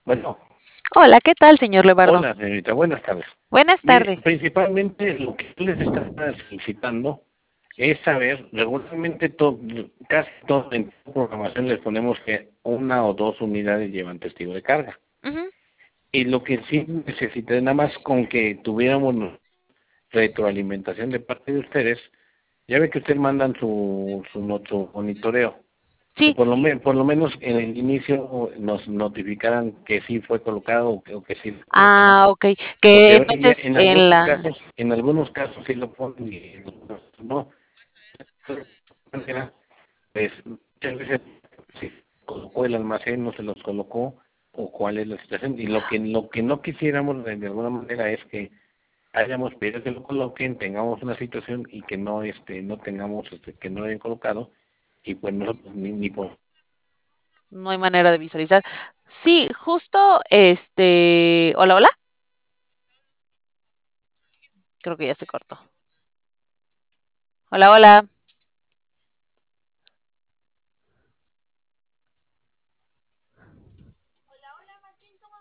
Bueno, Hola, ¿qué tal, señor Levardo? hola señorita, buenas tardes. Buenas Mire, tardes. principalmente lo que yo les estaba solicitando es saber, regularmente casi todo en programación les ponemos que una o dos unidades llevan testigo de carga. Ujú. Y lo que sí necesité, nada más con que tuviéramos retroalimentación de parte de ustedes, ya ve que ustedes mandan su monitoreo, que Sí, por lo menos en el inicio nos notificaran que sí fue colocado o que sí lo colocaron. ok, que Porque hoy en día, metes en la... en algunos casos sí lo ponen y en otros no. Pues muchas veces si colocó el almacén, no se los colocó, o cuál es la situación. Y lo que no quisiéramos de alguna manera es que hayamos pedido que lo coloquen, tengamos una situación y que no no tengamos que no lo hayan colocado y pues nosotros ni por No hay manera de visualizar. Sí, justo, Hola, hola. Creo que ya se cortó. Hola, hola.